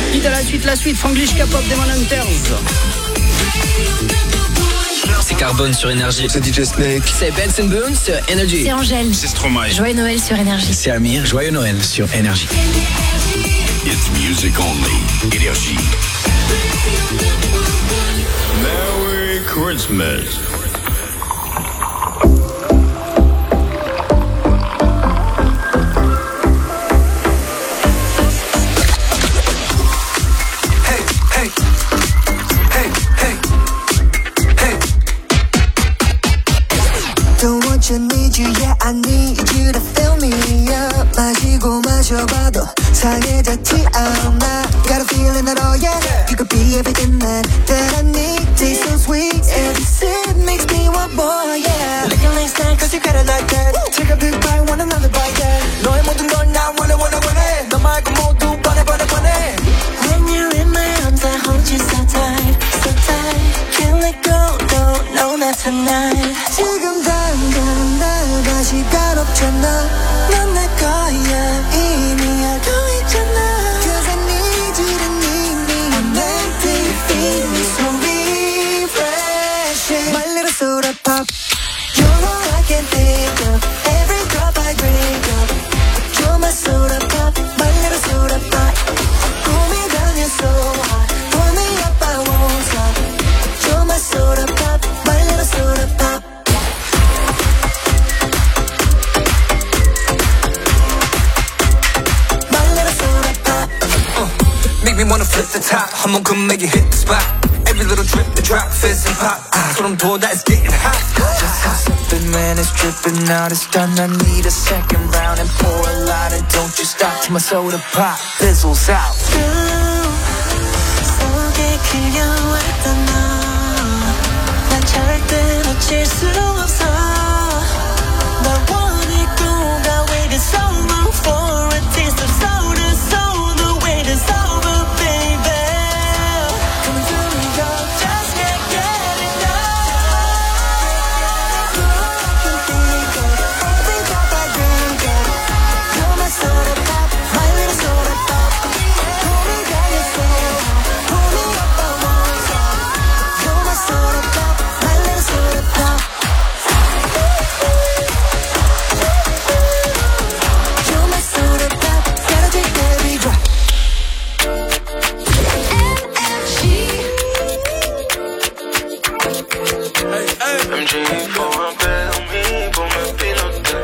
Quitte à la suite, Franglish K-pop Demon Hunters. C'est Carbone sur Énergie. C'est DJ Snake. C'est Benson Boone sur Energy. C'est Angèle. C'est Stromae. Joyeux Noël sur Énergie. C'est Amir. Joyeux Noël sur Énergie. It's music only. Énergie. Merry Christmas. Need you, yeah, I need you to fill me up. 마시고 마셔봐도 상해졌지 않아. Got a feeling that oh yeah, you could be everything that I need. Taste so sweet, every sip makes me want more, yeah. Looking like snack, cause you got it like that. Take a big bite, want another bite, yeah. 너의 모든 건 나 원해. 너 말고 모두 뻔해. When you're in my arms, I hold you so tight. Can't let go, no, not tonight. 지금 당장 나가 시간 없잖아. 넌 내 거야, 이미 알고 있잖아. Cause I need you to need me. I'm empty, feeling so refreshing. My little soda pop, you're all I can think of. Every drop I drink up, you're my soda pop, my little soda pop. Pull me down, you're so hot. Pull me up, I won't stop. You're my soda pop, my little soda pop. My little soda pop. Make me wanna flip the top. 한번 come make it hit the spot. Every little drip, the drop, fizz and pop. 소름 돋아, it's getting hot. Just have something, man, it's dripping out. It's done, I need a second round. And pour a lot and don't you stop till my soda pop fizzles out. 속에 그려왔던 너, 난 절대 놓칠 수 없어. 널 원했고 I waited so long for a taste of soda, so the wait is over, baby. Come and fill me up, just can't get enough. All I can think of, every drop I drink of. You're my soda pop, my little soda pop. Pull me down, you're so hot. Pull me up, I won't stop. You're my soda pop, my little soda pop. You're my soda pop, gotta take every drop. MG faut un permis pour me piloter.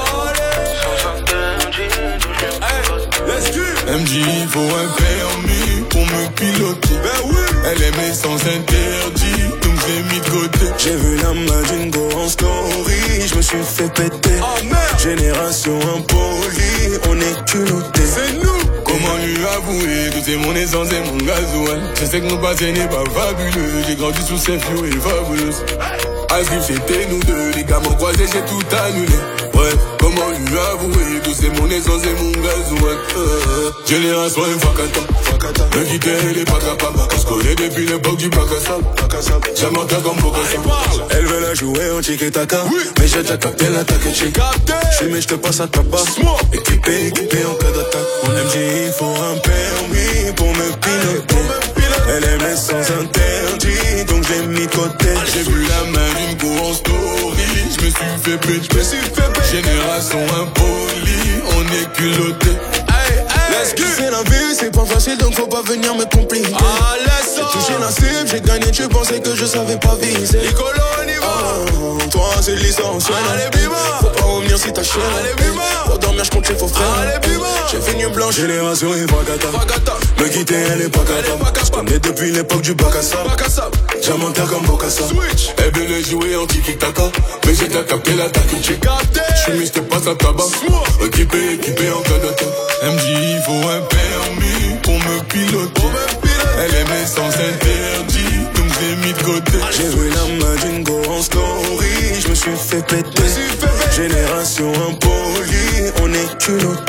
MJ faut un permis pour me piloter. Elle aimait sans interdit, donc j'ai mis de côté. J'ai vu la main d'une go en story, je me suis fait péter. Génération impolie, on est culotté. C'est nous. Comment lui avouer que c'est mon essence et mon gasoil. Je sais que nos passés n'est pas fabuleux. J'ai grandi sous ces fio et fabuleuse. Asif c'était nous deux, les gars m'ont croisé, j'ai tout annulé. Ouais, comment lui avouer que c'est mon essence et mon gasoil. Génération infacata, me quitter elle est pas capable. On se connaît depuis l'époque du bac à sable. J'aime en comme Bocassa. Elle veut la jouer en tiki-taka, mais j'ai déjà capté l'attaque et j'ai capté. J'suis mais j'te passe à tabac. Équipé en cas d'attaque. Mon MJ il faut un permis pour me piloter. Elle aimait sans interdit, donc j'ai mis de côté. J'ai vu la main d'une go en story, je me suis fait péter. Génération impolie, on est culotté. C'est la vie, c'est pas facile donc faut pas venir me compliquer. J'ai touché la cible, j'ai gagné, tu pensais que je savais pas viser. Toi c'est l'essentiel. Faut pas revenir si t'as chienne. Pour dormir j'compte les faux frères. J'ai fait une blanche, génération et vagata. Me quitter elle est pas capable. J'connais depuis l'époque du bac à sable. J'monte comme Bocassa. Elle venait jouer en tiki-taka, mais j'ai déjà capté l'attaque et j'ai capté. J'suis mis, j'te passe à tabac. Équipé en cas d'attaque. MJ il faut un permis pour me piloter. Elle aimait sans interdit, donc j'ai mis de côté. J'ai vu la main d'une go en story, je me suis fait péter. Génération impolie, on est culotté.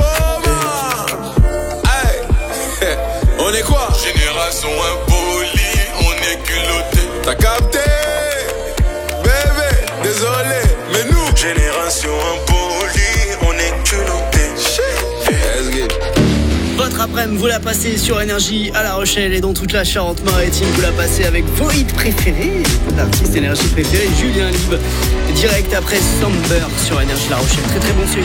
On est quoi? Génération impolie, on est culotté. T'as capté? Bébé, désolé, mais nous Génération impolie, on est culotté. Let's get. votre après-midi, vous la passez sur Énergie à La Rochelle et dans toute la Charente-Maritime. Vous la passez avec vos hits préférés, l'artiste Énergie préféré, Julien Libre. Direct après Somber sur Énergie La Rochelle. Très très bon celui.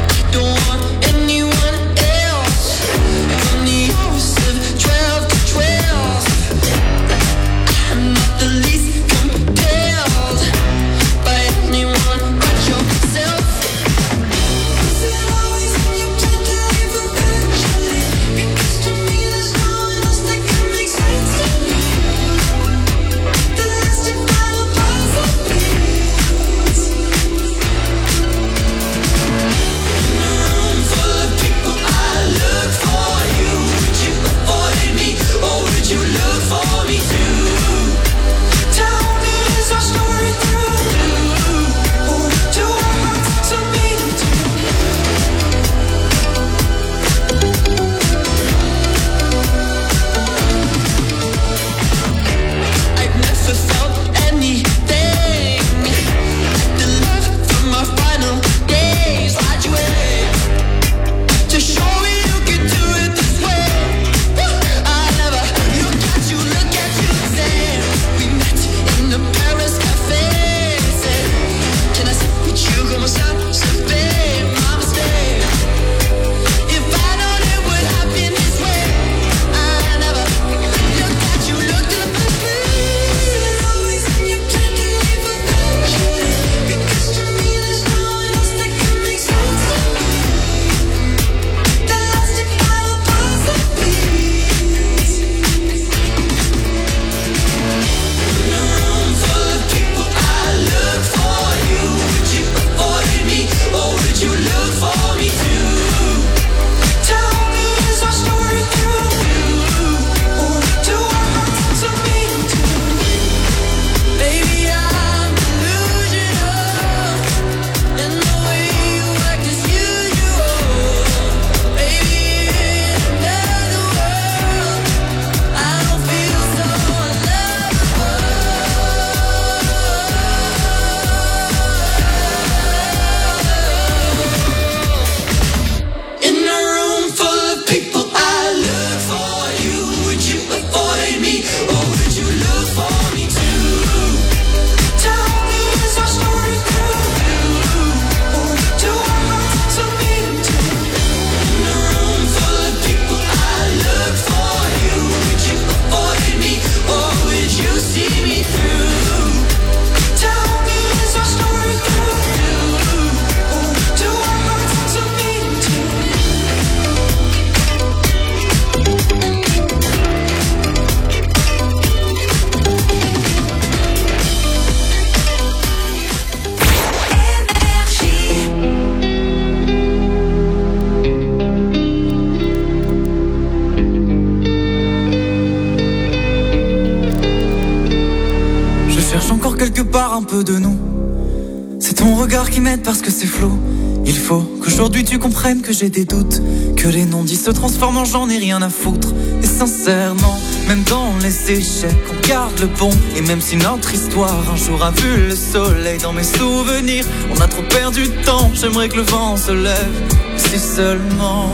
Un peu de nous. C'est ton regard qui m'aide parce que c'est flou. Il faut qu'aujourd'hui tu comprennes que j'ai des doutes, que les non-dits se transforment en j'en ai rien à foutre. Et sincèrement, même dans les échecs, on garde le bon. Et même si notre histoire un jour a vu le soleil dans mes souvenirs, on a trop perdu de temps, j'aimerais que le vent se lève. Si seulement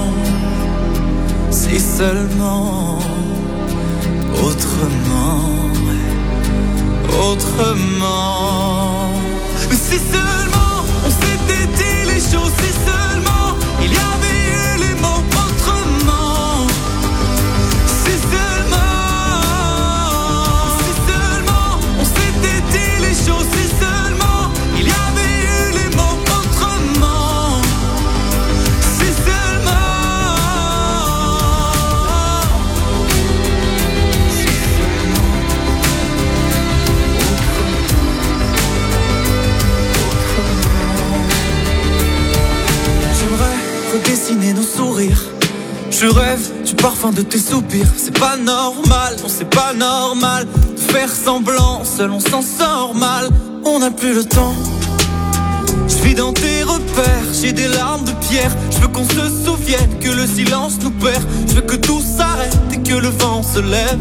autrement. Mais si seulement on s'était dit les choses, si seulement il y avait eu les mots autrement. Si seulement on s'était dit les choses, si seulement il y avait eu les mots autrement. Si seulement. Redessiner nos sourires. Je rêve du parfum de tes soupirs. C'est pas normal, non c'est pas normal de faire semblant, seul on s'en sort mal. On n'a plus le temps. Je vis dans tes repères, j'ai des larmes de pierre. Je veux qu'on se souvienne que le silence nous perd. Je veux que tout s'arrête et que le vent se lève.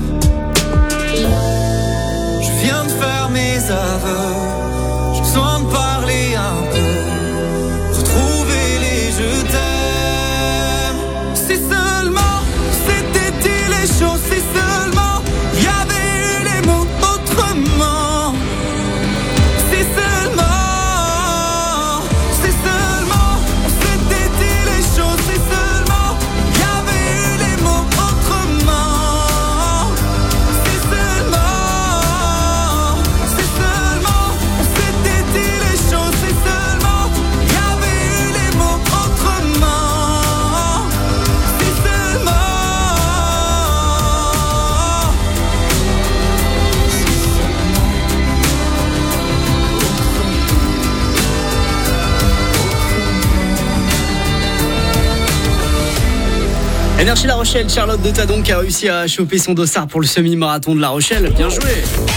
Je viens de faire mes aveux, j'ai besoin de parler un peu, retrouver les je t'aime. Si seulement les choses si seulement il y avait eu les mots autrement. Si seulement on s'était dit les choses, si seulement il y avait eu les mots autrement. Si seulement on s'était dit les choses, si seulement il y avait eu les mots autrement. Si seulement. Énergie La Rochelle, Charlotte de Tadon qui a réussi à choper son dossard pour le semi-marathon de La Rochelle. Bien joué.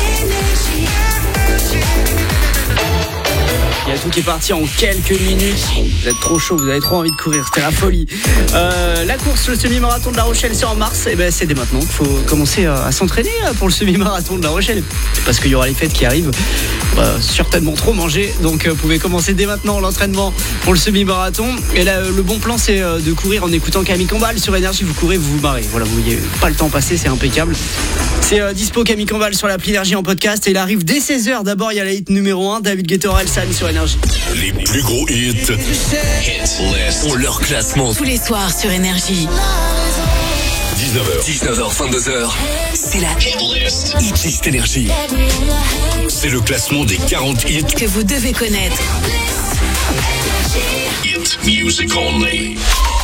Il y a tout qui est parti en quelques minutes. Vous êtes trop chaud, vous avez trop envie de courir, c'était la folie. La course, le semi-marathon de La Rochelle, c'est en mars. Et ben c'est dès maintenant. Il faut commencer à s'entraîner pour le semi-marathon de La Rochelle. Parce qu'il y aura les fêtes qui arrivent. On va certainement trop manger. Donc vous pouvez commencer dès maintenant l'entraînement pour le semi-marathon. Et là, le bon plan, c'est de courir en écoutant Camille Combal sur Énergie. Vous courez, vous vous marrez. Voilà, vous voyez pas le temps passer, c'est impeccable. C'est dispo Camille Combal sur l'appli Énergie en podcast. Et il arrive dès 16h. D'abord, il y a la hit numéro 1, David Guetta, Orelsan sur Énergie. Les plus gros hits ont leur classement. Tous les soirs sur Énergie. 19h, 22h. C'est la Hit List Énergie. C'est le classement des 40 hits que vous devez connaître. Hit music only.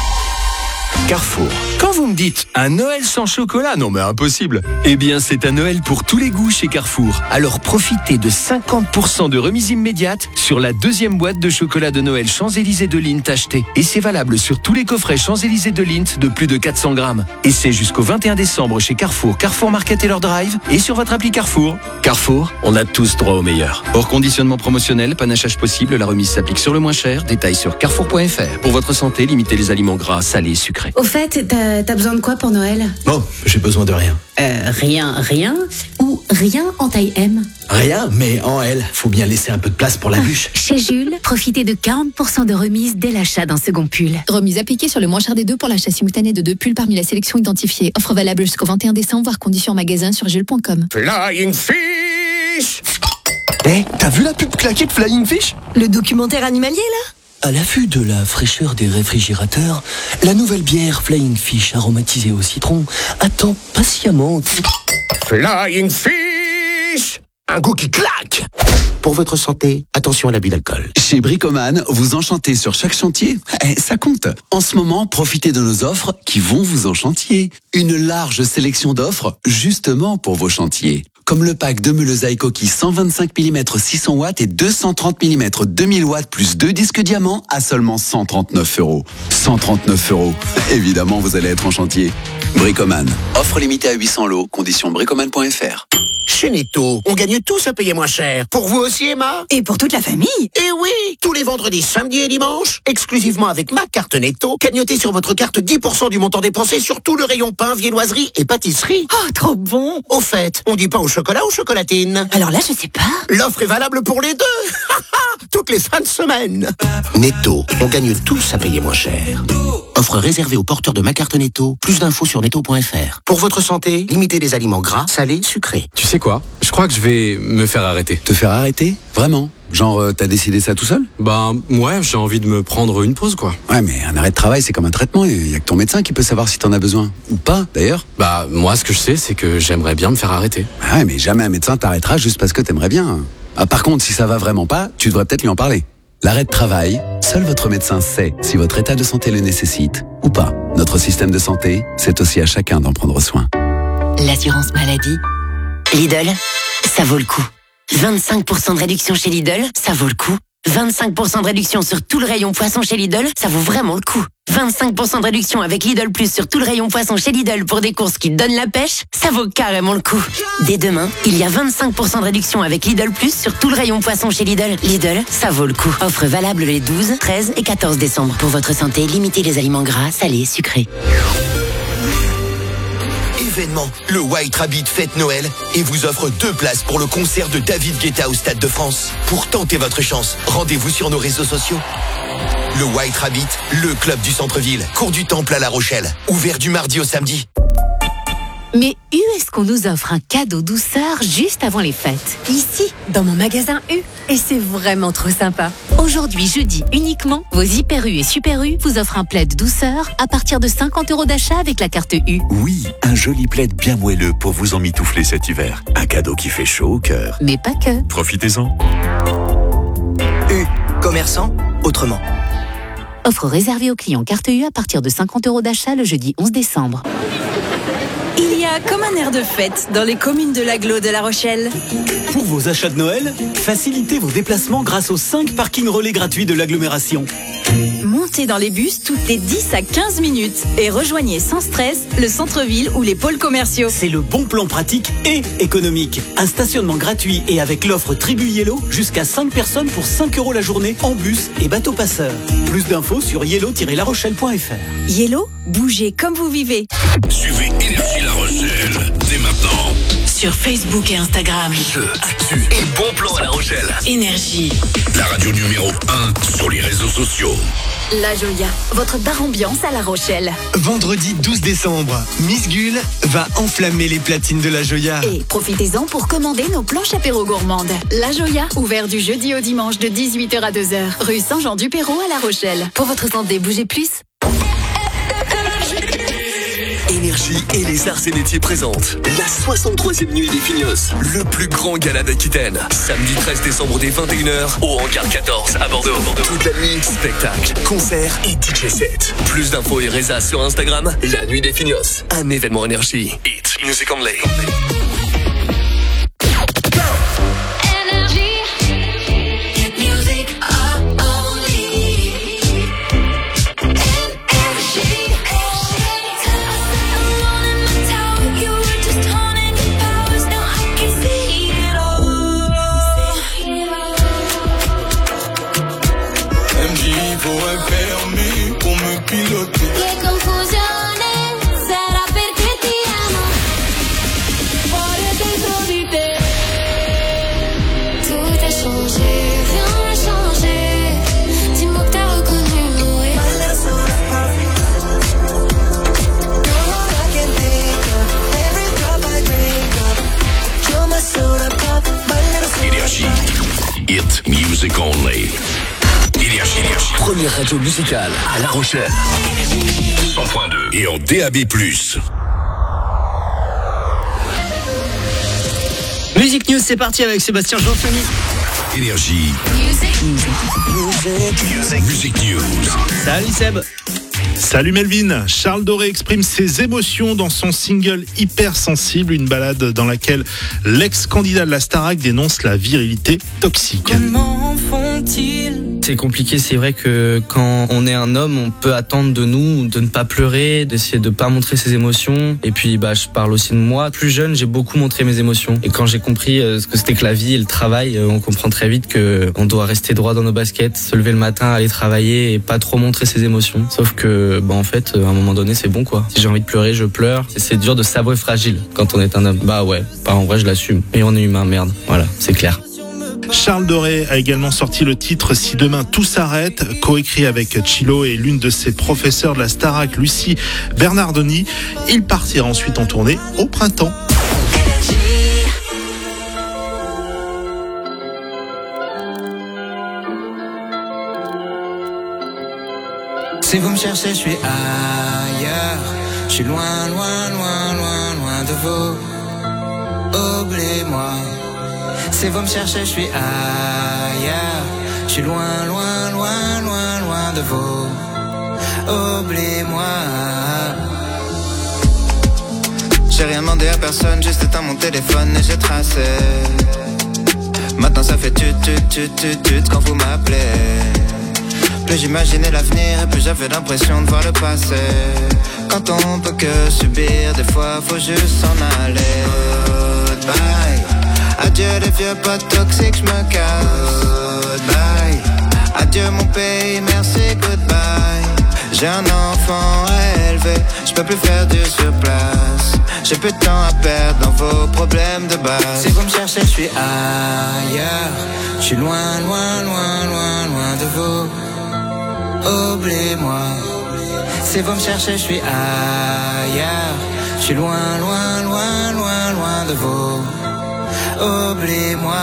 Carrefour. Quand vous me dites un Noël sans chocolat, non mais impossible. Eh bien c'est un Noël pour tous les goûts chez Carrefour. Alors profitez de 50% de remise immédiate sur la deuxième boîte de chocolat de Noël Champs-Élysées de Lindt achetée. Et c'est valable sur tous les coffrets Champs-Élysées de Lindt de plus de 400 grammes. Et c'est jusqu'au 21 décembre chez Carrefour, Carrefour Market et leur drive et sur votre appli Carrefour. Carrefour, on a tous droit au meilleur. Hors conditionnement promotionnel, panachage possible, la remise s'applique sur le moins cher. Détails sur carrefour.fr. Pour votre santé, limitez les aliments gras, salés, sucrés. Au fait, t'as besoin de quoi pour Noël? Oh, j'ai besoin de rien. Rien ou rien en taille M? Rien, mais en L. Faut bien laisser un peu de place pour la bûche. Chez Jules, profitez de 40% de remise dès l'achat d'un second pull. Remise appliquée sur le moins cher des deux pour l'achat simultané de 2 pulls parmi la sélection identifiée. Offre valable jusqu'au 21 décembre, voire conditions en magasin sur jules.com. Flying Fish. T'as vu la pub claquée de Flying Fish? Le documentaire animalier là? À la vue de la fraîcheur des réfrigérateurs, la nouvelle bière Flying Fish aromatisée au citron attend patiemment. Flying Fish. Un goût qui claque. Pour votre santé, attention à l'abus d'alcool. Chez Bricoman, vous enchantez sur chaque chantier. Ça compte. En ce moment, profitez de nos offres qui vont vous enchantier. Une large sélection d'offres justement pour vos chantiers. Comme le pack de meules à coquilles 125 mm 600 watts et 230 mm 2000 watts plus 2 disques diamants à seulement 139 €. 139 €. Évidemment, vous allez être en chantier. Bricoman. Offre limitée à 800 lots. Conditions bricoman.fr. Chez Netto, on gagne tous à payer moins cher. Pour vous aussi, Emma? Et pour toute la famille? Eh oui! Tous les vendredis, samedis et dimanches, exclusivement avec ma carte Netto, gagnotez sur votre carte 10% du montant dépensé sur tout le rayon pain, viennoiserie et pâtisserie. Oh, trop bon! Au fait, on dit pas au chocolat ou chocolatine? Alors là, je sais pas. L'offre est valable pour les deux! Toutes les fins de semaine! Netto, on gagne tous à payer moins cher. Offre réservée aux porteurs de ma carte Netto. Plus d'infos sur netto.fr. Pour votre santé, limitez les aliments gras, salés, sucrés. Tu sais quoi? Je crois que je vais me faire arrêter. Te faire arrêter? Vraiment? Genre, t'as décidé ça tout seul? Bah, ouais, j'ai envie de me prendre une pause, quoi. Ouais, mais un arrêt de travail, c'est comme un traitement. Il y a que ton médecin qui peut savoir si t'en as besoin. Ou pas, d'ailleurs. Bah, moi, ce que je sais, c'est que j'aimerais bien me faire arrêter. Ah ouais, mais jamais un médecin t'arrêtera juste parce que t'aimerais bien. Ah, par contre, si ça va vraiment pas, tu devrais peut-être lui en parler. L'arrêt de travail, seul votre médecin sait si votre état de santé le nécessite ou pas. Notre système de santé, c'est aussi à chacun d'en prendre soin. L'assurance maladie. Lidl, ça vaut le coup. 25% de réduction chez Lidl, ça vaut le coup. 25% de réduction sur tout le rayon poisson chez Lidl, ça vaut vraiment le coup. 25% de réduction avec Lidl Plus sur tout le rayon poisson chez Lidl pour des courses qui donnent la pêche, ça vaut carrément le coup. Dès demain, il y a 25% de réduction avec Lidl Plus sur tout le rayon poisson chez Lidl. Lidl, ça vaut le coup. Offre valable les 12, 13 et 14 décembre. Pour votre santé, limitez les aliments gras, salés, sucrés. Événement, le White Rabbit fête Noël et vous offre 2 places pour le concert de David Guetta au Stade de France. Pour tenter votre chance, rendez-vous sur nos réseaux sociaux. Le White Rabbit, le club du centre-ville, cours du Temple à La Rochelle, ouvert du mardi au samedi. Mais U, est-ce qu'on nous offre un cadeau douceur juste avant les fêtes? Ici, dans mon magasin U. Et c'est vraiment trop sympa. Aujourd'hui, jeudi, uniquement, vos Hyper U et Super U vous offrent un plaid douceur à partir de 50 € d'achat avec la carte U. Oui, un joli plaid bien moelleux pour vous emmitoufler cet hiver. Un cadeau qui fait chaud au cœur. Mais pas que. Profitez-en. U, commerçant, autrement. Offre réservée aux clients carte U à partir de 50 € d'achat le jeudi 11 décembre. Il y a comme un air de fête dans les communes de l'Agglo de La Rochelle. Pour vos achats de Noël, facilitez vos déplacements grâce aux 5 parkings relais gratuits de l'agglomération. Montez dans les bus toutes les 10 à 15 minutes et rejoignez sans stress le centre-ville ou les pôles commerciaux. C'est le bon plan pratique et économique. Un stationnement gratuit et avec l'offre Tribu Yellow, jusqu'à 5 personnes pour 5 € la journée en bus et bateau passeur. Plus d'infos sur yellow-larochelle.fr. Yellow, bougez comme vous vivez. Suivez Énergie La Rochelle dès maintenant. Sur Facebook et Instagram. Jeux, actu et bons plans à La Rochelle. Énergie. La radio numéro 1 sur les réseaux sociaux. La Joya, votre bar ambiance à La Rochelle. Vendredi 12 décembre, Miss Gull va enflammer les platines de La Joya. Et profitez-en pour commander nos planches apéro gourmandes. La Joya, ouvert du jeudi au dimanche de 18h à 2h, rue Saint-Jean-du-Perrot à La Rochelle. Pour votre santé, bougez plus. Énergie et les arts et métiers présentent la 63e nuit des Fignos, le plus grand gala d'Aquitaine. Samedi 13 décembre dès 21h au Hangar 14 à Bordeaux. Toute la nuit, spectacle, concert et DJ set. Plus d'infos et résa sur Instagram, la nuit des Fignos. Un événement Énergie. It's music only. It's music only. Énergie. Première radio musicale à La Rochelle. 100.2 et en DAB+. Music News, c'est parti avec Sébastien Jean-Fany. Énergie. Music News. Salut Seb. Salut Melvin, Charles Doré exprime ses émotions dans son single Hypersensible, une balade dans laquelle l'ex-candidat de la Starac dénonce la virilité toxique. Comment font-ils? C'est compliqué, c'est vrai que quand on est un homme, on peut attendre de nous de ne pas pleurer, d'essayer de pas montrer ses émotions. Et puis je parle aussi de moi. Plus jeune, j'ai beaucoup montré mes émotions. Et quand j'ai compris ce que c'était que la vie et le travail, on comprend très vite que on doit rester droit dans nos baskets, se lever le matin, aller travailler et pas trop montrer ses émotions. Sauf que en fait, à un moment donné, c'est bon quoi. Si j'ai envie de pleurer, je pleure. C'est dur de s'avouer fragile quand on est un homme. En vrai, je l'assume. Mais on est humain, merde. Voilà, c'est clair. Charles Doré a également sorti le titre Si demain tout s'arrête, coécrit avec Chilo et l'une de ses professeurs de la Starac, Lucie Bernardoni. Il partira ensuite en tournée au printemps. Si vous me cherchez, je suis ailleurs. Je suis loin de vous. Oubliez-moi. Si vous me cherchez, je suis ailleurs. Je suis loin de vous. Oubliez-moi. J'ai rien demandé à personne, juste éteint mon téléphone et j'ai tracé. Maintenant ça fait tut quand vous m'appelez. Plus j'imaginais l'avenir et plus j'avais l'impression de voir le passé. Quand on peut que subir, des fois faut juste s'en aller. Goodbye. Adieu les vieux potes toxiques, j'me casse. Goodbye. Adieu mon pays, merci, goodbye. J'ai un enfant à élever, j'peux plus faire du surplace. J'ai peu de temps à perdre dans vos problèmes de base. Si vous me cherchez, je suis ailleurs. Je suis loin de vous. Oubliez-moi. Si vous me cherchez, je suis ailleurs. Je Je suis loin, loin, loin, loin, loin de vous. Oublie-moi.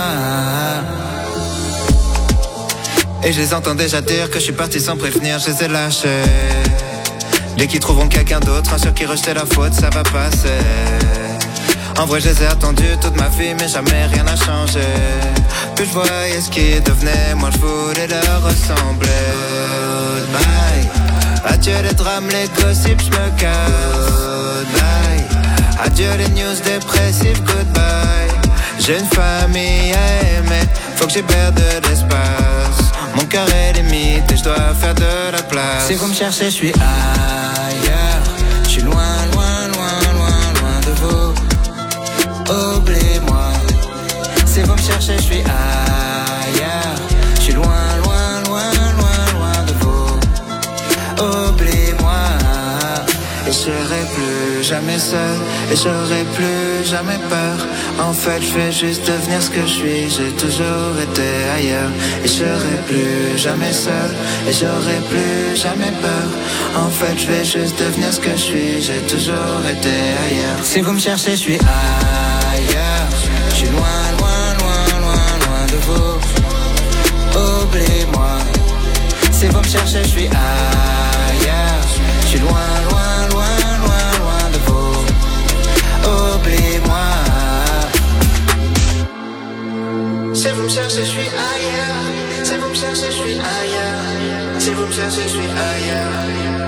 Et je les entends déjà dire que je suis parti sans prévenir, je les ai lâchés. Dès qu'ils trouveront quelqu'un d'autre, un sur qui rejeter la faute, ça va passer. En vrai je les ai attendus toute ma vie, mais jamais rien n'a changé. Plus je voyais ce qui devenait, moi je voulais leur ressembler. Goodbye. Adieu les drames, les gossips, je me casse. Goodbye. Adieu les news dépressives, goodbye. J'ai une famille à aimer, faut que j'y perde de l'espace. Mon cœur est limite et je dois faire de la place. Si vous me cherchez, je suis ailleurs. Je suis loin, loin, loin, loin, loin de vous. Oubliez-moi. Si vous me cherchez, je suis ailleurs. Je suis loin, loin, loin, loin, loin de vous. Oubliez-moi. Et je serai plus jamais seul. Et j'aurai plus jamais peur. En fait je vais juste devenir ce que je suis. J'ai toujours été ailleurs. Et je serai plus jamais seul. Et j'aurai plus jamais peur. En fait je vais juste devenir ce que je suis. J'ai toujours été ailleurs. Si vous me cherchez je suis ailleurs. Je suis loin, loin, loin, loin, loin de vous. Oubliez-moi. Si vous me cherchez je suis ailleurs. Je suis loin, loin, loin, loin, loin de vous. Oubliez-moi. Si vous me cherchez, je suis ailleurs. Si vous me cherchez, je suis ailleurs. Si vous me cherchez, je suis ailleurs.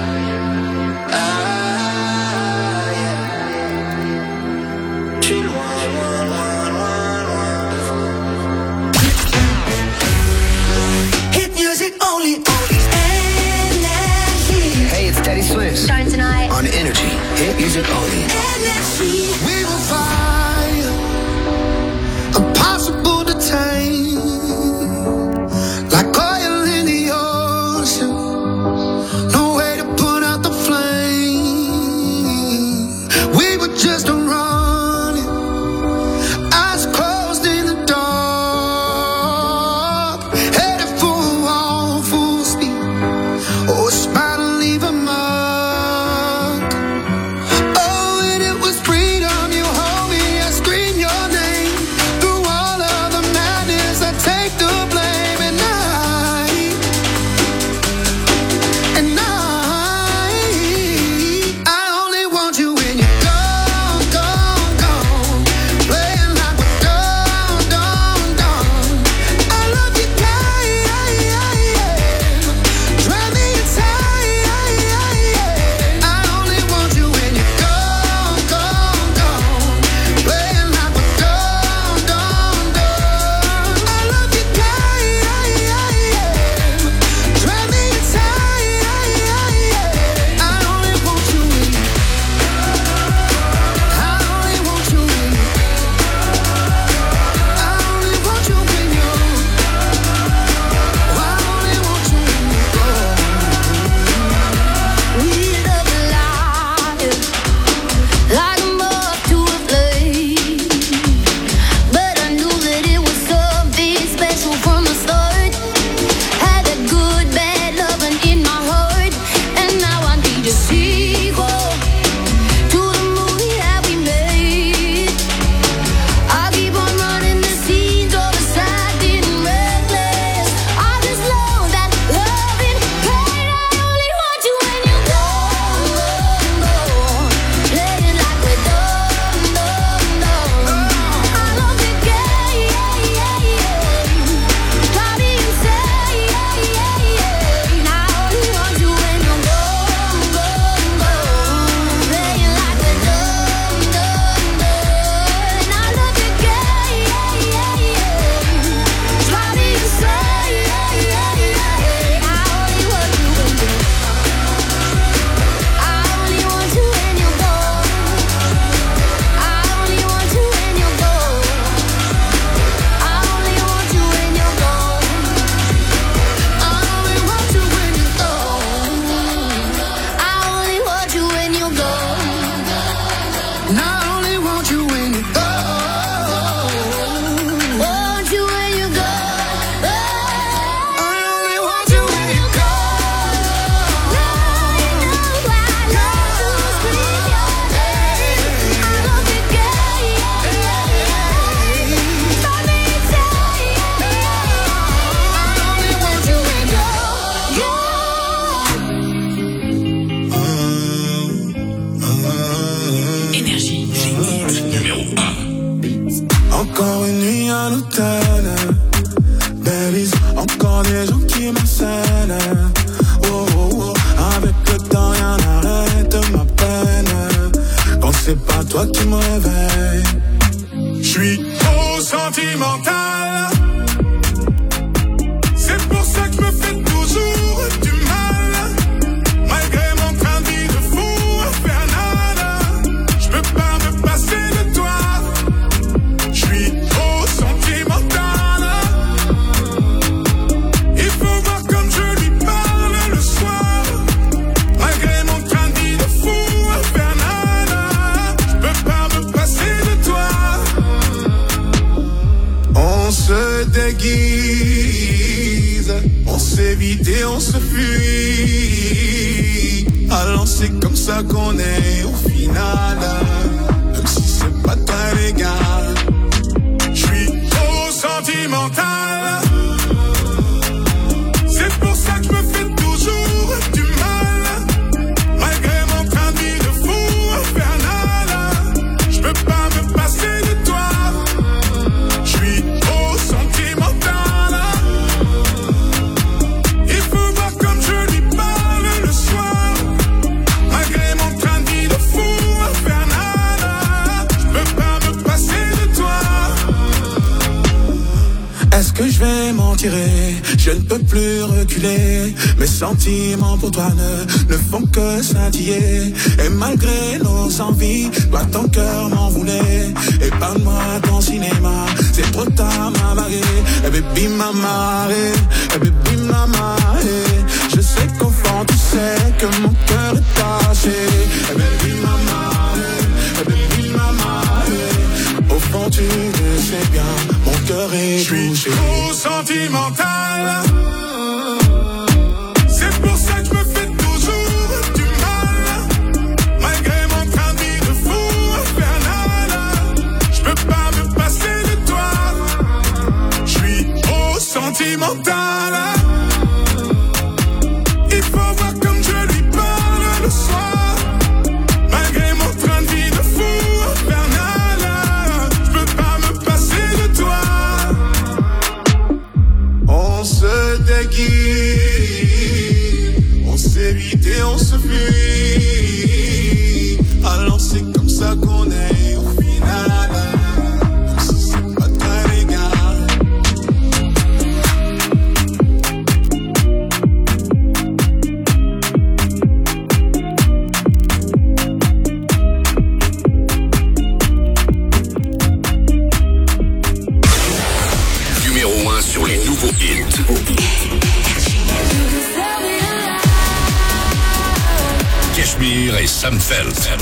Je suis loin, loin, loin, loin, loin de vous. Hit music only. Hey, it's Teddy Swift. Starting tonight On Energy. Hit music only. We will find impossible to tame, like oil in the ocean. No way to put out the flame. We were just running, eyes closed in the dark, headed for a wall full speed. Oh, a smile to leave a mark. Oh, and it was freedom. You hold me, I scream your name. Through all of the madness, I take the blame. And I only want you when you're gone, gone, gone. Playing like we're done, done, done. I love you, drive me insane. I only want you when you're gone, gone, gone. Playing like we're done, done, done. I love you, drive me insane. I only want you when I only want you when I only want you when you're I only want you when you're gone. We love alive, like a moth to a flame. But I knew that it was something special from the start. Had that good, bad loving in my heart, and now I need a sequel to the movie that we made. I keep on running the scenes of a sad and reckless. I just know that loving pain. I only want you when you're gone, gone, gone. Playing like we're done, done, done. I love the game, drive me insane. I only want you when you're gone, gone, gone. Playing like we're done, done, done. I love the game, drive me insane. I only want you when you're I only want you when you're gone. I only want you when you're gone. I only want you when you're gone. I only want you when you're gone. I only want you when you're gone. And I only want you when you're gone. Want you when you're gone. I only want you when you're gone. I love to scream your name. à l'hôtel. Baby, encore des gens qui m'harcèlent. Oh, oh, oh. Avec le temps, rien n'arrête ma peine. Quand c'est pas toi qui me réveille. J'suis trop sentimental. C'est pour ça que je me fais toujours du mal. Malgré mon train de vie de fou infernal, j'peux pas me passer de toi. J'suis trop sentimental. Il faut voir comme je lui parle le soir. Malgré mon train de vie de fou infernal, j'peux pas me passer de toi. On se déguise, on s'évite et on se fuit. Alors c'est comme ça qu'on est au final. Même si c'est pas très légal. J'suis trop sentimental. C'est pour ça que je me fais toujours du mal. Malgré mon train de vie de fou infernal, j'peux pas me passer de toi. J'suis trop sentimental. Il faut voir comme je lui parle le soir. Malgré mon train de vie de fou infernal, j'peux pas me passer de toi. Est-ce que je vais m'en tirer? Je ne peux plus reculer. Mes sentiments pour toi ne font que scintiller. Et malgré nos envies, toi ton cœur m'en voulait. Épargne-moi ton cinéma, c'est trop tard ma marée. Et baby mama, et baby mama. Je sais qu'au fond tu sais que mon cœur est taché. Et baby mama, et baby mama. Au fond tu le sais bien, mon cœur est touché. J'suis trop sentimental. C'est pour ça que je me fais toujours du mal. Malgré mon train de vie de fou infernal, j'peux pas me passer de toi. J'suis trop sentimental. Il faut voir comme je lui parle le soir. Malgré mon train de vie de fou infernal, j'peux pas me passer de toi. On se déguise, on s'évite et on se fuit. Alors c'est comme ça qu'on est au final. Même si c'est pas très légal. Numéro 1 sur les nouveaux hits. Cashmere et Sam Felt.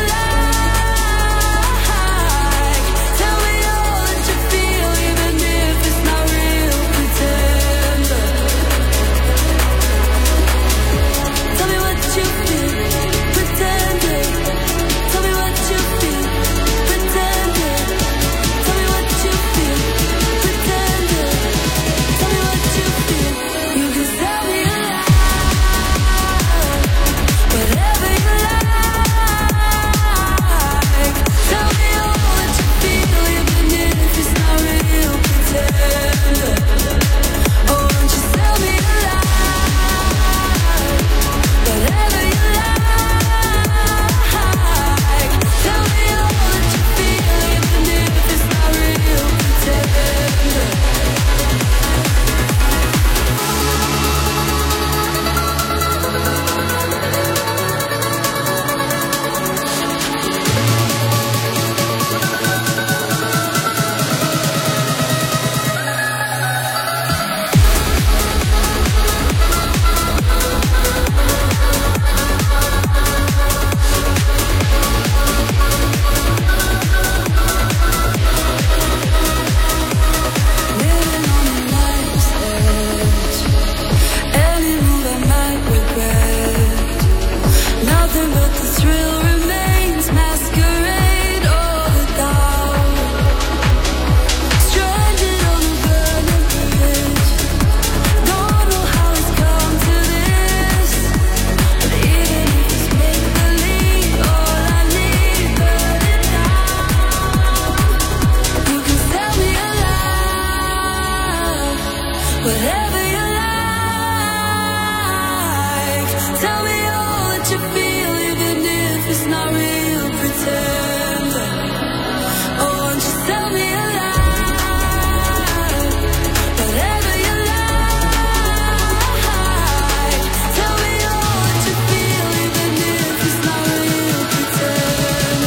Tell me all that you feel, even if whatever you like. Tell me all that you feel, even if it's not real, pretend. Oh, won't you tell me a lie, whatever you like. Tell me all that you feel, even if it's not real, pretend.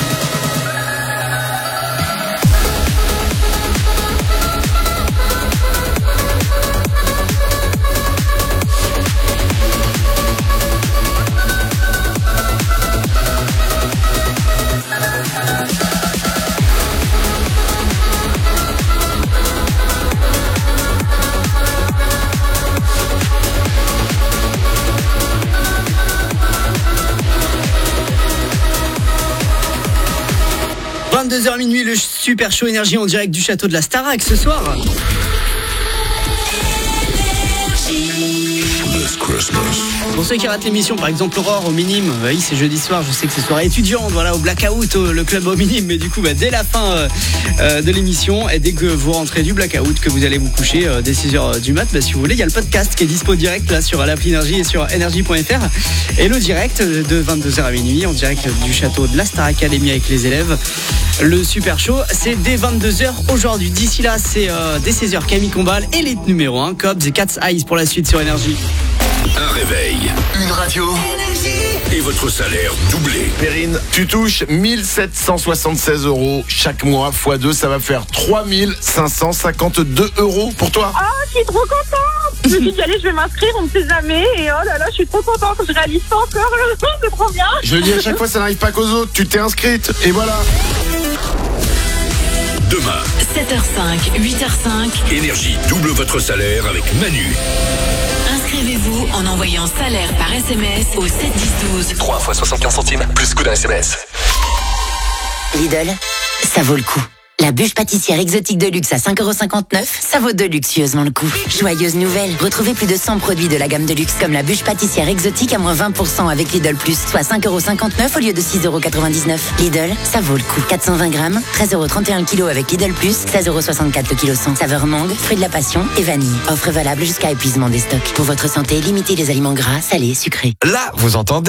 22h minuit, le super show énergie en direct du château de la Starac ce soir. Pour ceux qui ratent l'émission, par exemple Aurore au Minime, oui c'est jeudi soir, je sais que c'est soirée étudiante, voilà, au Blackout, le club au Minime, mais du coup dès la fin de l'émission, et dès que vous rentrez du Blackout, que vous allez vous coucher dès 6h du mat, si vous voulez, il y a le podcast qui est dispo direct là sur l'appli Énergie et sur énergie.fr, et le direct de 22h à minuit en direct du château de la Star Academy avec les élèves. Le super show, c'est dès 22h aujourd'hui. D'ici là, c'est dès 16h Camille Combal et les numéros 1, Cobbs et Cat's Eyes pour la suite sur Énergie. Un réveil, une radio et votre salaire doublé. Perrine, tu touches 1776 € chaque mois, x 2, ça va faire 3552 € pour toi. Oh, je suis trop contente. Je me suis dit, allez, je vais m'inscrire, on ne sait jamais. Et oh là là, je suis trop contente. Je réalise pas encore. C'est trop bien. Je le dis à chaque fois, ça n'arrive pas qu'aux autres. Tu t'es inscrite et voilà. Demain, 7h05, 8h05. Énergie double votre salaire avec Manu. Inscrivez-vous en envoyant salaire par SMS au 71012. 3 fois 75 centimes, plus coût d'un SMS. Lidl, ça vaut le coup. La bûche pâtissière exotique de luxe à 5,59 €, ça vaut deluxeusement le coup. Joyeuse nouvelle, retrouvez plus de 100 produits de la gamme de luxe comme la bûche pâtissière exotique à moins 20% avec Lidl Plus, soit 5,59 € au lieu de 6,99 €. Lidl, ça vaut le coup. 420 grammes, 13,31 € le kilo avec Lidl Plus, 16,64 € le kilo 100. Saveur mangue, fruit de la passion et vanille. Offre valable jusqu'à épuisement des stocks. Pour votre santé, limitez les aliments gras, salés, sucrés. Là, vous entendez ?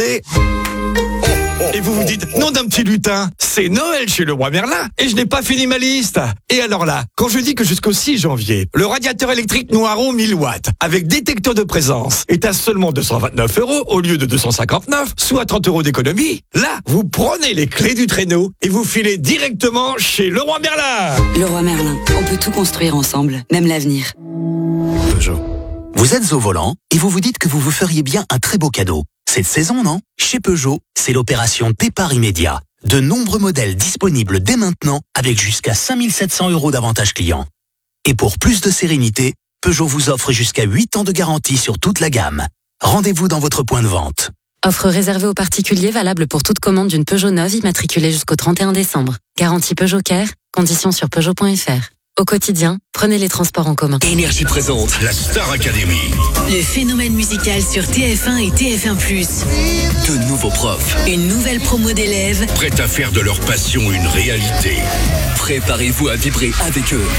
Et vous vous dites, nom d'un petit lutin, c'est Noël chez le roi Merlin et je n'ai pas fini ma liste. Et alors là, quand je dis que jusqu'au 6 janvier, le radiateur électrique Noiron 1000 watts avec détecteur de présence est à seulement 229 € au lieu de 259, soit 30 € d'économie, là, vous prenez les clés du traîneau et vous filez directement chez le roi Merlin. Le roi Merlin, on peut tout construire ensemble, même l'avenir. Peugeot. Vous êtes au volant et vous vous dites que vous vous feriez bien un très beau cadeau. Cette saison, non ? Chez Peugeot, c'est l'opération départ immédiat. De nombreux modèles disponibles dès maintenant avec jusqu'à 5 700 € d'avantages clients. Et pour plus de sérénité, Peugeot vous offre jusqu'à 8 ans de garantie sur toute la gamme. Rendez-vous dans votre point de vente. Offre réservée aux particuliers valable pour toute commande d'une Peugeot neuve immatriculée jusqu'au 31 décembre. Garantie Peugeot Care, conditions sur Peugeot.fr. Au quotidien, prenez les transports en commun. Énergie présente la Star Academy. Le phénomène musical sur TF1 et TF1+. De nouveaux profs. Une nouvelle promo d'élèves. Prêts à faire de leur passion une réalité. Préparez-vous à vibrer avec eux.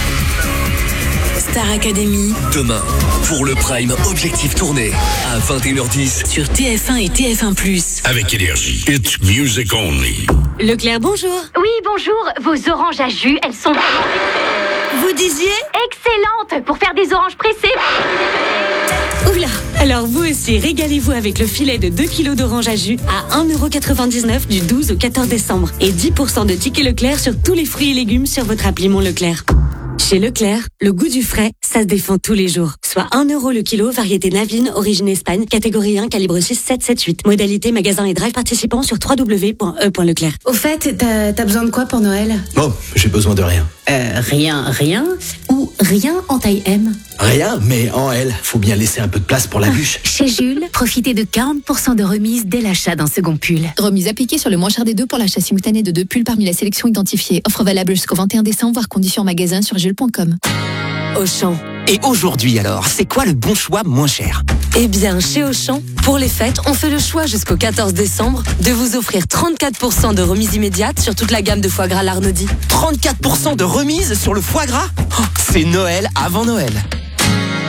Star Academy. Demain, pour le Prime Objectif Tournée, à 21h10. Sur TF1 et TF1+. Avec Énergie. It's music only. Leclerc, bonjour. Oui, bonjour. Vos oranges à jus, elles sont... Vous disiez ? Excellentes pour faire des oranges pressées. Oula. Alors vous aussi, régalez-vous avec le filet de 2 kg d'oranges à jus à 1,99 € du 12 au 14 décembre. Et 10% de tickets Leclerc sur tous les fruits et légumes sur votre appli Mon Leclerc. Chez Leclerc, le goût du frais, ça se défend tous les jours. Soit 1 € le kilo, variété Navine, origine Espagne, catégorie 1, calibre 6778. Modalité magasin et drive participants sur www.e.leclerc. Au fait, t'as besoin de quoi pour Noël ? Oh, j'ai besoin de rien. Rien ou rien en taille M ? Rien, mais en L. Faut bien laisser un peu de place pour la bûche. Chez Jules, profitez de 40% de remise dès l'achat d'un second pull. Remise appliquée sur le moins cher des deux pour l'achat simultané de 2 pulls parmi la sélection identifiée. Offre valable jusqu'au 21 décembre, voire conditions en magasin sur jules.com. Auchan. Et aujourd'hui alors, c'est quoi le bon choix moins cher ? Eh bien, chez Auchan, pour les fêtes, on fait le choix jusqu'au 14 décembre de vous offrir 34% de remise immédiate sur toute la gamme de foie gras Larnaudy. 34% de remise sur le foie gras ? Oh, c'est Noël avant Noël.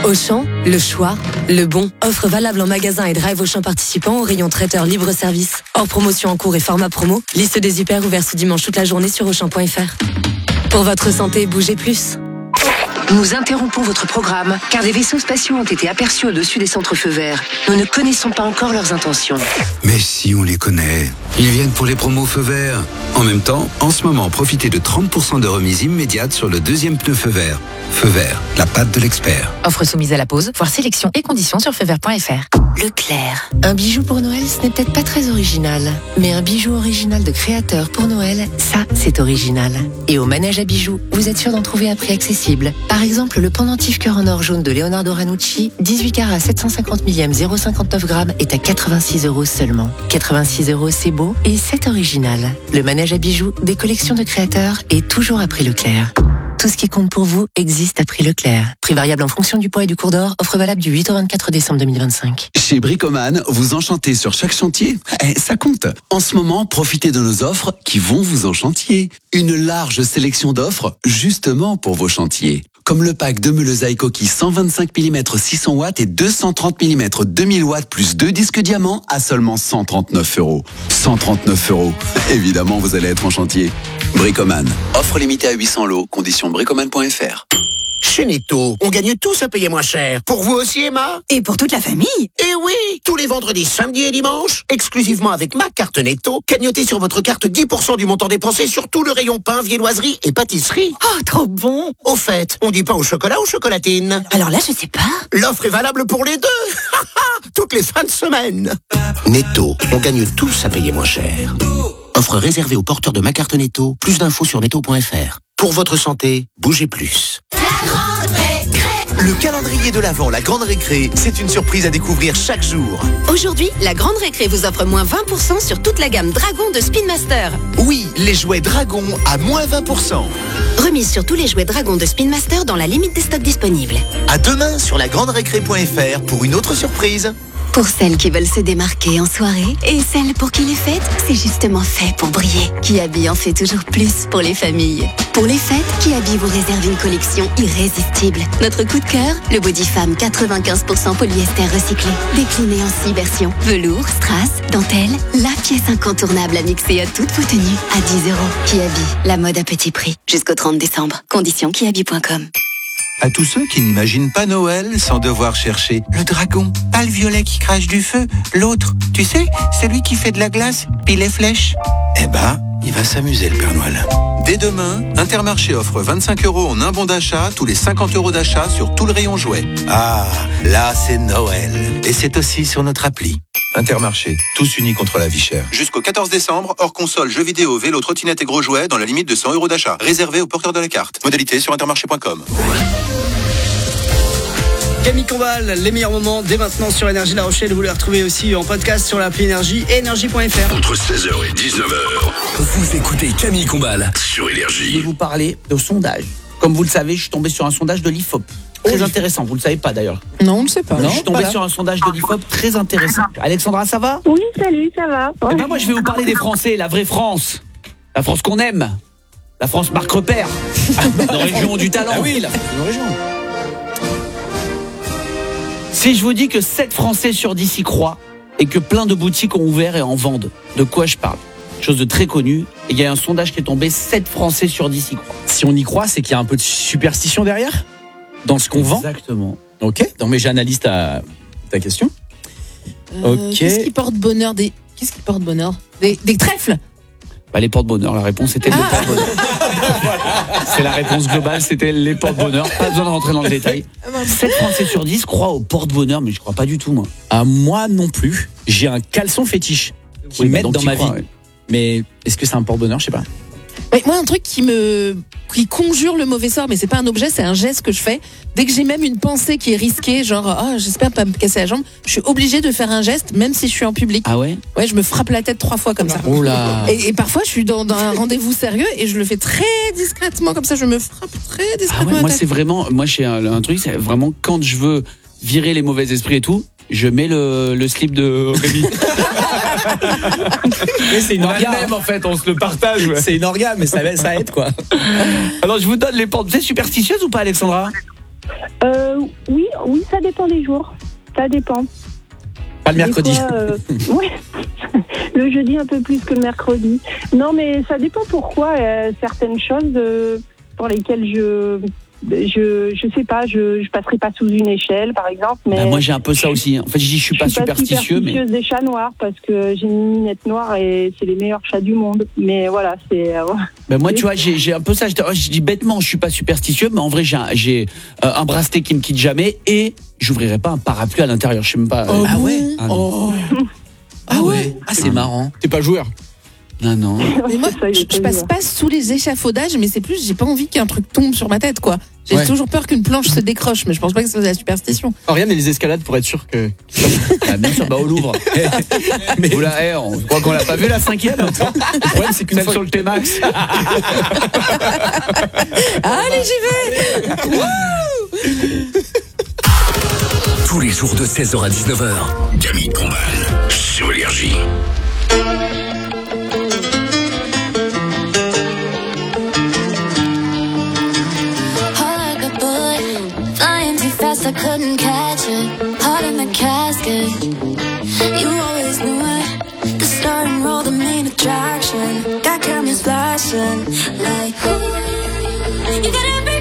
Auchan, le choix, le bon. Offre valable en magasin et drive Auchan participant au rayon traiteur libre-service. Hors promotion en cours et format promo. Liste des hyper ouverts ce dimanche toute la journée sur Auchan.fr. Pour votre santé, bougez plus. Nous interrompons votre programme car des vaisseaux spatiaux ont été aperçus au-dessus des centres feux verts. Nous ne connaissons pas encore leurs intentions. Mais si, on les connaît. Ils viennent pour les promos feu vert. En même temps, en ce moment, profitez de 30% de remise immédiate sur le deuxième pneu feu vert. Feu vert, la patte de l'expert. Offre soumise à la pause, voir sélection et conditions sur feuvert.fr. Leclerc. Un bijou pour Noël, ce n'est peut-être pas très original. Mais un bijou original de créateur pour Noël, ça, c'est original. Et au manège à bijoux, vous êtes sûr d'en trouver à prix accessible. Par exemple, le pendentif cœur en or jaune de Leonardo Ranucci, 18 carats 750 millième 0,59 grammes, est à 86 € seulement. 86 €, c'est beau et c'est original. Le manège à bijoux, des collections de créateurs et toujours à prix Leclerc. Tout ce qui compte pour vous existe à prix Leclerc. Prix variable en fonction du poids et du cours d'or. Offre valable du 8 au 24 décembre 2025. Chez Bricoman, vous enchantez sur chaque chantier. Ça compte. En ce moment, profitez de nos offres qui vont vous enchantier. Une large sélection d'offres justement pour vos chantiers. Comme le pack de meules à coquilles 125 mm 600 watts et 230 mm 2000 watts plus 2 disques diamants à seulement 139 €. 139 €. Évidemment, vous allez être en chantier. Bricoman. Offre limitée à 800 lots. Conditions bricoman.fr. Chez Netto, on gagne tous à payer moins cher. Pour vous aussi, Emma? Et pour toute la famille? Eh oui! Tous les vendredis, samedis et dimanches, exclusivement avec ma carte Netto, cagnotez sur votre carte 10% du montant dépensé sur tout le rayon pain, viennoiserie et pâtisserie. Oh, trop bon! Au fait, on dit pain au chocolat ou chocolatine? Alors là, je sais pas. L'offre est valable pour les deux! Toutes les fins de semaine! Netto, on gagne tous à payer moins cher. Offre réservée aux porteurs de ma carte Netto. Plus d'infos sur netto.fr. Pour votre santé, bougez plus. Le calendrier de l'Avent, la Grande Récré, c'est une surprise à découvrir chaque jour. Aujourd'hui, la Grande Récré vous offre moins 20% sur toute la gamme Dragon de Spin Master. Oui, les jouets Dragon à moins 20%. Remise sur tous les jouets Dragon de Spin Master dans la limite des stocks disponibles. À demain sur lagranderécré.fr pour une autre surprise. Pour celles qui veulent se démarquer en soirée et celles pour qui les fêtes, c'est justement fait pour briller. Kiabi en fait toujours plus pour les familles. Pour les fêtes, Kiabi vous réserve une collection irrésistible. Notre coup de cœur, le Body Femme 95% polyester recyclé. Décliné en 6 versions. Velours, strass, dentelle, la pièce incontournable à mixer à toutes vos tenues à 10 €. Kiabi, la mode à petit prix. Jusqu'au 30 décembre. Conditions kiabi.com. À tous ceux qui n'imaginent pas Noël sans devoir chercher le dragon, pas le violet qui crache du feu, l'autre, tu sais, celui qui fait de la glace, puis les flèches. Eh ben, il va s'amuser le Père Noël. Dès demain, Intermarché offre 25 € en un bon d'achat, tous les 50 € d'achat sur tout le rayon jouets. Ah, là c'est Noël. Et c'est aussi sur notre appli. Intermarché, tous unis contre la vie chère. Jusqu'au 14 décembre, hors console, jeux vidéo, vélo, trottinette et gros jouets dans la limite de 100 € d'achat. Réservé aux porteurs de la carte. Modalité sur intermarché.com. Camille Combal, les meilleurs moments dès maintenant sur Énergie La Rochelle. Vous les retrouvez aussi en podcast sur l'appli Énergie et énergie.fr. Entre 16h et 19h, vous écoutez Camille Combal sur Énergie. Je vais vous parler de sondage. Comme vous le savez, je suis tombé sur un sondage de l'IFOP. Très intéressant, vous le savez pas d'ailleurs. Non, on ne sait pas. Je suis tombé sur un sondage de l'IFOP très intéressant. Alexandra, ça va? Oui, salut, ça va. Eh ben moi, je vais vous parler des Français, la vraie France. La France qu'on aime. La France marque repère. Nos régions du talent. Ah oui, la France de nos régions. Si je vous dis que 7 Français sur 10 y croient et que plein de boutiques ont ouvert et en vendent, de quoi je parle? Chose de très connue. Et il y a un sondage qui est tombé, 7 Français sur 10 y croient. Si on y croit, c'est qu'il y a un peu de superstition derrière? Dans ce qu'on vend? Exactement. Ok, donc mais j'analyse ta question. Ok. Qu'est-ce qui porte bonheur? Des trèfles? Bah, les porte-bonheur, la réponse était les porte-bonheur. C'est la réponse globale, c'était les porte-bonheur. Pas besoin de rentrer dans le détail. 7 Français sur 10 croient au porte-bonheur, mais je crois pas du tout, moi. À moi non plus. J'ai un caleçon fétiche qui m'aide dans ma vie. Ouais. Mais est-ce que c'est un porte-bonheur? Je sais pas. Ouais, moi, un truc qui conjure le mauvais sort, mais c'est pas un objet, c'est un geste que je fais. Dès que j'ai même une pensée qui est risquée, genre, j'espère pas me casser la jambe, je suis obligée de faire un geste, même si je suis en public. Ah ouais? Ouais, je me frappe la tête 3 fois comme ça. Oh là. Et parfois, je suis dans un rendez-vous sérieux et je le fais très discrètement, comme ça, je me frappe très discrètement. Ah ouais, moi, c'est vraiment, moi, j'ai un truc, c'est vraiment quand je veux virer les mauvais esprits et tout, je mets le slip de Rémi. Mais c'est une organe même en fait, on se le partage. Ouais. C'est une organe, mais ça aide quoi. Alors je vous donne les portes. Vous êtes superstitieuse ou pas, Alexandra? Oui, ça dépend des jours. Ça dépend. Pas le mercredi. Ouais, le jeudi un peu plus que le mercredi. Non, mais ça dépend pourquoi. Certaines choses pour lesquelles je sais pas, je passerai pas sous une échelle, par exemple. Mais moi, j'ai un peu ça aussi. En fait, je suis pas superstitieux, mais des chats noirs parce que j'ai une minette noire et c'est les meilleurs chats du monde. Mais voilà, c'est. Moi, tu vois, j'ai un peu ça. Je dis bêtement, je suis pas superstitieux, mais en vrai, j'ai un bracelet qui me quitte jamais et j'ouvrirai pas un parapluie à l'intérieur. Je sais même pas. Ah ouais. Ah ouais. Ah, c'est marrant. T'es pas joueur. Non. Mais moi, je passe pas sous les échafaudages, mais c'est plus, j'ai pas envie qu'un truc tombe sur ma tête, quoi. J'ai toujours peur qu'une planche se décroche, mais je pense pas que c'est de la superstition. Oriane et les escalades pour être sûr que. Bien sûr, au Louvre. Mais oula, on croit qu'on l'a pas vu la 5e. Le problème, c'est qu'une fois sur le T-Max. Allez, j'y vais. Tous les jours de 16h à 19h, Camille Combal sur Énergie. I couldn't catch it, heart in the casket. You always knew it. The star and roll, the main attraction. Got cameras flashing like, ooh, you gotta be